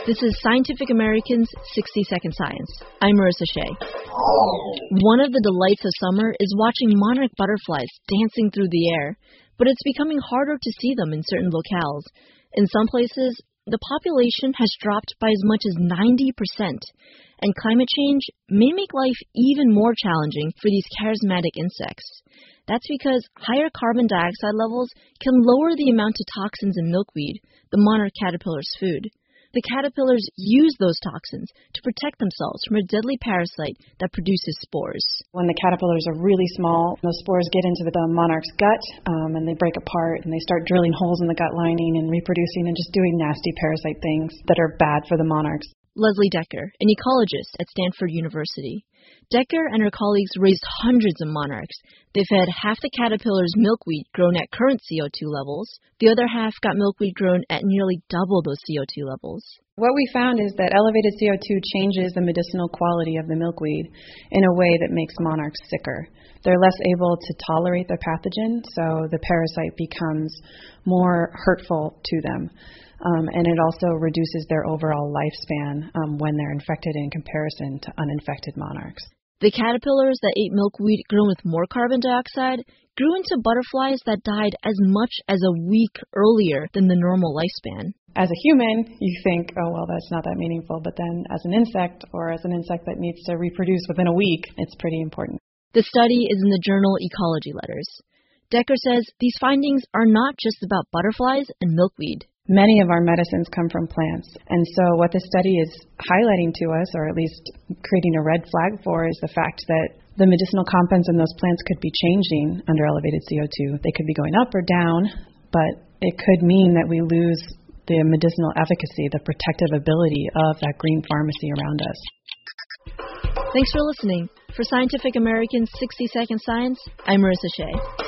This is Scientific American's 60-Second Science. I'm Marissa Shea. One of the delights of summer is watching monarch butterflies dancing through the air, but it's becoming harder to see them in certain locales. In some places, the population has dropped by as much as 90%, and climate change may make life even more challenging for these charismatic insects. That's because higher carbon dioxide levels can lower the amount of toxins in milkweed, the monarch caterpillar's food. The caterpillars use those toxins to protect themselves from a deadly parasite that produces spores. When the caterpillars are really small, those spores get into the monarch's gut and they break apart and they start drilling holes in the gut lining and reproducing and just doing nasty parasite things that are bad for the monarchs. Leslie Decker, an ecologist at Stanford University. Decker and her colleagues raised hundreds of monarchs. They fed half the caterpillars milkweed grown at current CO2 levels. The other half got milkweed grown at nearly double those CO2 levels. What we found is that elevated CO2 changes the medicinal quality of the milkweed in a way that makes monarchs sicker. They're less able to tolerate the pathogen, so the parasite becomes more hurtful to them. And it also reduces their overall lifespan when they're infected in comparison to uninfected monarchs. The caterpillars that ate milkweed grown with more carbon dioxide grew into butterflies that died as much as a week earlier than the normal lifespan. As a human, you think, oh, well, that's not that meaningful. But then as an insect, or as an insect that needs to reproduce within a week, it's pretty important. The study is in the journal Ecology Letters. Decker says these findings are not just about butterflies and milkweed. Many of our medicines come from plants, and so what this study is highlighting to us, or at least creating a red flag for, is the fact that the medicinal compounds in those plants could be changing under elevated CO2. They could be going up or down, but it could mean that we lose the medicinal efficacy, the protective ability of that green pharmacy around us. Thanks for listening. For Scientific American's 60-Second Science, I'm Marissa Shea.